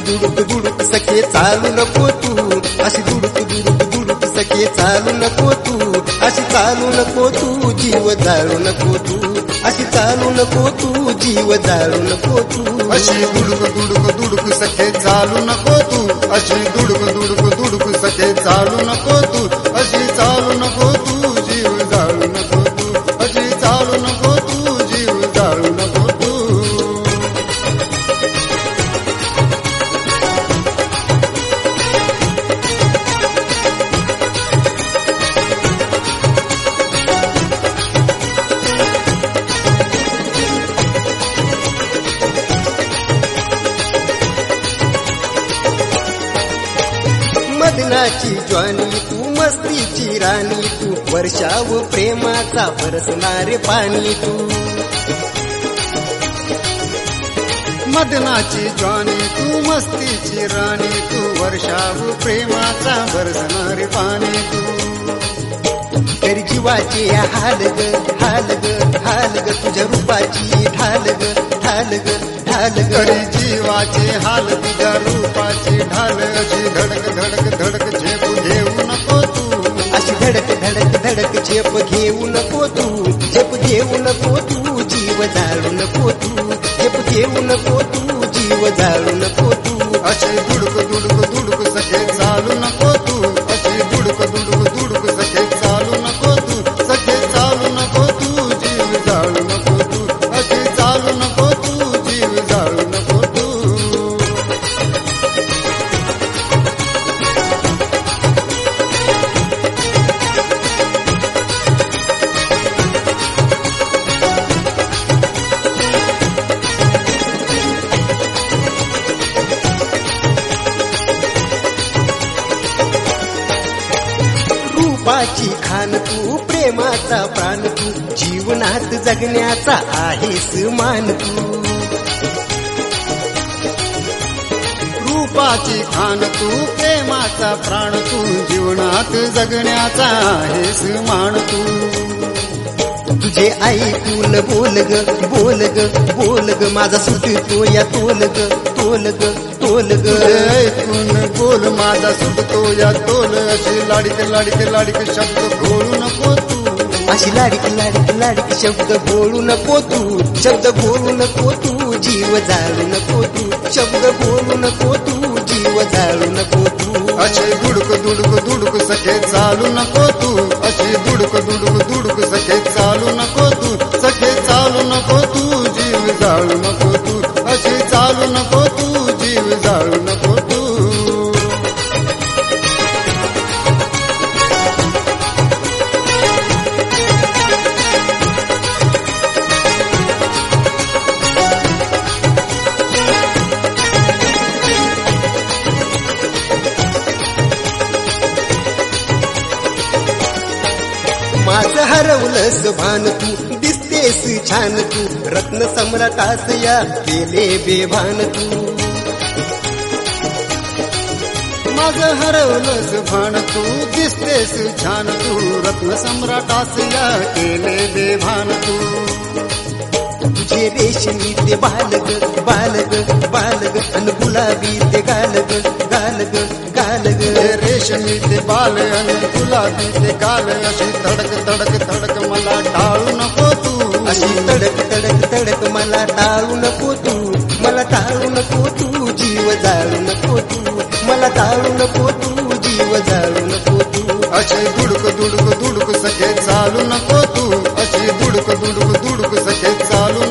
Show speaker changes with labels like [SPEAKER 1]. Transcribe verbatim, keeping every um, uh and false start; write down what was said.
[SPEAKER 1] दुडुक दुडुक सखे चालू नको तू, अशी दुडुक दुडुक दुडुक सखे चालू नको तू, अशी चालू नको तू, जीव जाळू नको तू, अशी चालू नको तू, जीव जाळू नको तू.
[SPEAKER 2] अशी दुडुक दुडुक दुडुक सखे चालू नको तू, अशी दुडुक दुडुक दुडुक सखे चालू नको तू, अशी चालू नको तू, जीव जाळू नको तू, अशी चालू नको तू, जीव जाळू नको तू.
[SPEAKER 1] मदनाची ज्वानी तू, मस्तीची राणी तू, वर्षाव प्रेमाचा बरसणारे पाणी तू.
[SPEAKER 2] मदनाची ज्वानी तू, मस्तीची राणी तू, वर्षाव प्रेमाचा बरसणारे पाणी तू.
[SPEAKER 1] तरी जीवाचे हाल ग हाल ग हाल ग, तुझ्या रूपाची ढाल ग ढाल ग ढाल ग.
[SPEAKER 2] तरी जीवाचे हाल तुझ्या रूपाची ढाल, अशी धडक धडक धडक झेप घेऊ नको तू,
[SPEAKER 1] अशी धडक धडक धडक झेप घेऊ नको तू, झेप घेऊ नको तू, जीव जाळू नको तू, झेप घेऊ नको तू, जीव जाळू नको तू.
[SPEAKER 2] अशी दुडक दुडक दुडक सखे चालू नको तू, अशी दुडक दुडक दुडक सखे चालू नको तू, सखे चालू नको तू, जीव जाळू नको तू, अशी चालू नको तू, जीव जाळू नको तू.
[SPEAKER 1] रूपाची खान तू, प्रेमाचा प्राण तू, जीवनात जगण्याचा आहेस मान तू.
[SPEAKER 2] रूपाची खान तू, प्रेमाचा प्राण तू, जीवनात जगण्याचा आहेस मान तू.
[SPEAKER 1] तुझे ऐकून बोल ग बोल ग बोल ग, माझा सुटतो या तोल ग तोल ग तोल ग.
[SPEAKER 2] ऐकून बोल माझा सुटतो या तोल, अशी लाडीक लाडीक लाडीक शब्द घोळू नको तू,
[SPEAKER 1] अशी लाडीक लाडीक लाडीक शब्द बोलू नको तू, शब्द बोलू नको तू, जीव जाळू नको तू, शब्द बोलू नको तू, जीव जाळू नको तू.
[SPEAKER 2] अशी दुडक दुडक दुडक सखे चालू नको तू, अशी दुडक दुडक दुडक सखे चालू नको तू, सखे चालू नको तू, जीव जाळू नको तू, अशी चालू नको तू, जीव जाळू नको तू.
[SPEAKER 1] माझं हरवलंस भान तू, दिसतेस छान तू, रत्न सम्राटास या केले बेभान तू.
[SPEAKER 2] माझं हरवलंच भान तू, दिसतेस छान तू, रत्न सम्राटास या केले बेभान तू.
[SPEAKER 1] तुझे रेशमी ते बालग बालग बालग, अन गुलाबी ते गालग गालग गालग.
[SPEAKER 2] रेशमी ते बाल आणि गुलाबी ते गाल, अशी तडक तडक तडक मला टाळू नको तू,
[SPEAKER 1] अशी तडक तडक तडक मला टाळू नको तू, मला टाळू नको तू, जीव जाळू नको तू, मला टाळू नको तू, जीव जाळू नको तू.
[SPEAKER 2] अशी दुडक दुडक दुडक सखे चालू नको तू, अशी दुडक दुडक दुडक सखे चालू